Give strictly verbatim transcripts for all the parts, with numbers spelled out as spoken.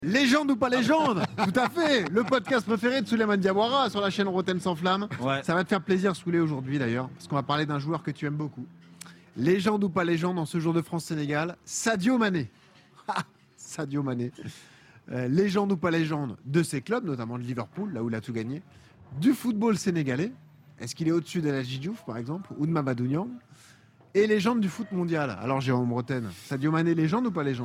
Légende ou pas légende? Tout à fait. Le podcast préféré de Souleymane Diawara sur la chaîne Rotten sans flamme. Ouais. Ça va te faire plaisir, Souley, aujourd'hui d'ailleurs, parce qu'on va parler d'un joueur que tu aimes beaucoup. Légende ou pas légende en ce jour de France-Sénégal, Sadio Mané. Ah, Sadio Mané. Euh, légende ou pas légende de ses clubs, notamment de Liverpool, là où il a tout gagné. Du football sénégalais. Est-ce qu'il est au-dessus d'El Hadji Diouf, par exemple, ou de Mamadou Niang? Et légende du foot mondial. Alors, Jérôme Rotten, Sadio Mané, légende ou pas légende?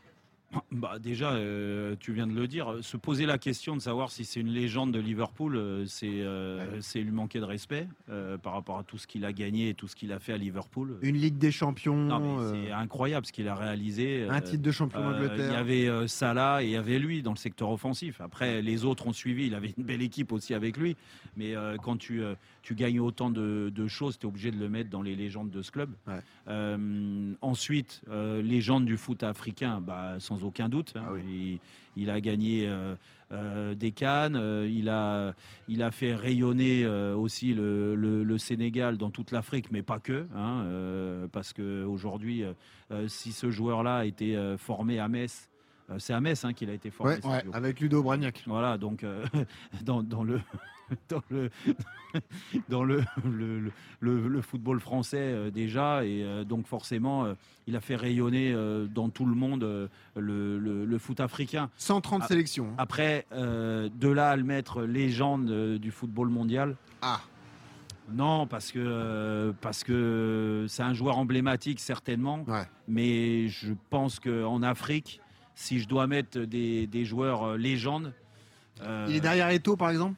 Bah déjà, euh, tu viens de le dire, se poser la question de savoir si c'est une légende de Liverpool, euh, c'est euh, c'est lui manquer de respect euh, par rapport à tout ce qu'il a gagné et tout ce qu'il a fait à Liverpool. Une Ligue des Champions. Non, mais euh, c'est incroyable ce qu'il a réalisé. Un euh, titre de champion euh, d'Angleterre. Il y avait euh, Salah et il y avait lui dans le secteur offensif. Après, les autres ont suivi. Il avait une belle équipe aussi avec lui. Mais euh, quand tu, euh, tu gagnes autant de, de choses, tu es obligé de le mettre dans les légendes de ce club. Ouais. Euh, ensuite, euh, légende du foot africain, bah, sans aucun doute. Hein. Ah oui. il, il a gagné euh, euh, des CAN. Euh, il, a, il a fait rayonner euh, aussi le, le, le Sénégal dans toute l'Afrique, mais pas que. Hein, euh, parce qu'aujourd'hui, euh, si ce joueur-là a été euh, formé à Metz, euh, c'est à Metz hein, qu'il a été formé. Ouais, ouais, avec Ludo Bragnac. Voilà, donc euh, dans, dans le dans le dans le le, le, le football français euh, déjà et euh, donc forcément euh, il a fait rayonner euh, dans tout le monde euh, le, le, le foot africain. cent trente Ah, sélections. Après, euh, de là à le mettre légende euh, du football mondial. Ah. Non, parce que euh, parce que c'est un joueur emblématique certainement, Ouais. mais je pense qu'en Afrique, si je dois mettre des, des joueurs euh, légendes. euh, Il est derrière Eto'o, par exemple.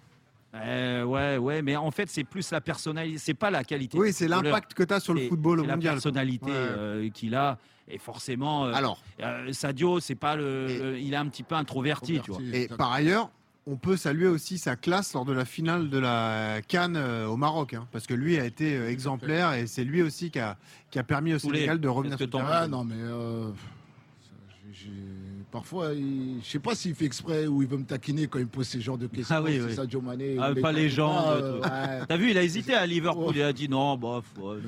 Euh, ouais, ouais, mais en fait, c'est plus la personnalité, c'est pas la qualité. Oui, du c'est footballeur. l'impact que tu as sur le C'est- football c'est mondial. la personnalité Ouais. euh, qu'il a, et forcément. euh, Alors, euh, Sadio, c'est pas le, Et- le- il est un petit peu introverti, tu vois. et par ailleurs, on peut saluer aussi sa classe lors de la finale de la CAN euh, au Maroc, hein, parce que lui a été euh, exemplaire et c'est lui aussi qui a, qui a permis au Souley, Sénégal de revenir qu'est-ce sur que le t'en terrain. Ah non, mais euh, j'ai- j'ai- parfois, il... je sais pas s'il fait exprès ou il veut me taquiner quand il me pose ce genre de questions. Ah oui, si oui. Sadio Mané, Ah, il pas est- légende, Ah, tout. ouais. T'as vu, il a hésité à Liverpool, il a dit non, bof. ouais.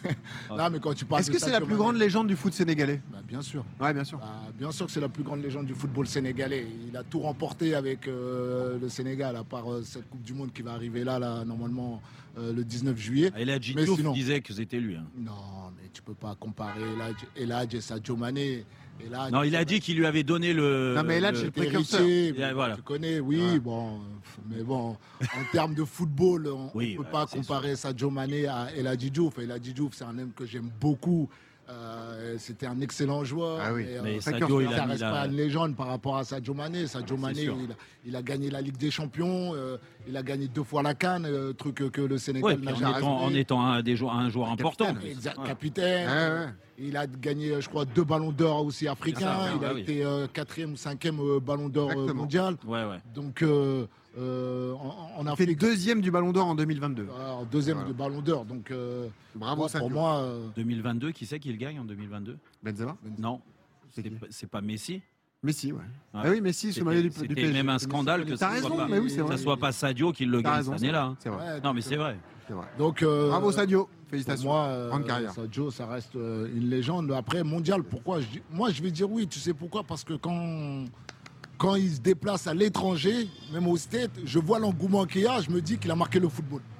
Non, mais quand tu parles Est-ce de que c'est la Sadio plus Mané- grande légende du foot sénégalais? Bah, bien sûr. Ouais, bien sûr. Bah, bien sûr que c'est la plus grande légende du football sénégalais. Il a tout remporté avec euh, le Sénégal, à part euh, cette Coupe du Monde qui va arriver là, là normalement, euh, le dix-neuf juillet. El Hadji Mais Diouf sinon- disait que c'était lui. hein. Non, mais tu peux pas comparer El Hadj- El Hadj et Sadio Mané. El Hadj, Non, il a dit qu'il lui avait donné le. Non, mais El Hadj, le- c'est le T'es précurseur. héritier, Et voilà. tu connais, oui, Ouais. bon, euh, mais bon, en termes de football, on Oui, ne peut ouais, pas c'est comparer Sadio Mané à El Hadji Diouf. El Hadji Diouf, c'est un homme que j'aime beaucoup. Euh, C'était un excellent joueur. Ah oui. euh, Mais Sadio, Sadio, il ça a mis reste la. pas une légende par rapport à Sadio Mané. Sadio C'est Mané, sûr. il a, il a gagné la Ligue des Champions, euh, il a gagné deux fois la CAN, euh, truc que, que le Sénégal Ouais, puis n'a en jamais étant, en fait. étant un, des joueurs, un joueur Un important. capitaine. Exact, Ouais. capitaine. Ouais, ouais. Il a gagné, je crois, deux ballons d'or aussi africains. C'est ça, ouais, il a ouais, oui. été euh, quatrième ou cinquième euh, ballon d'or euh, Exactement. mondial. Ouais, ouais. Donc, euh, euh, en, en Il fait Afrique, deuxième du Ballon d'Or en deux mille vingt-deux. alors, deuxième Voilà. de ballon d'or. Donc, euh, Bravo, moi, Sadio. pour moi, euh, deux mille vingt-deux, qui c'est qui le gagne en deux mille vingt-deux? Benzema. Non, C'est c'est qui pas- c'est pas Messi. Messi, ouais. Ouais. Ah oui, Messi, sous C'était le maillot du, du c'était P S G. même un scandale que T'as ça raison, soit pas, mais oui, c'est ça vrai. soit pas Sadio qui le T'as gagne raison, cette c'est année-là. vrai. hein. C'est vrai. ouais, Non, mais donc, c'est vrai. C'est vrai. donc, euh, Bravo Sadio, pour félicitations. moi, euh, Grande carrière. Sadio, ça reste euh, une légende. Après, mondial, pourquoi je dis- Moi, je vais dire oui. Tu sais pourquoi? Parce que quand, quand il se déplace à l'étranger, même au States, je vois l'engouement qu'il y a, je me dis qu'il a marqué le football.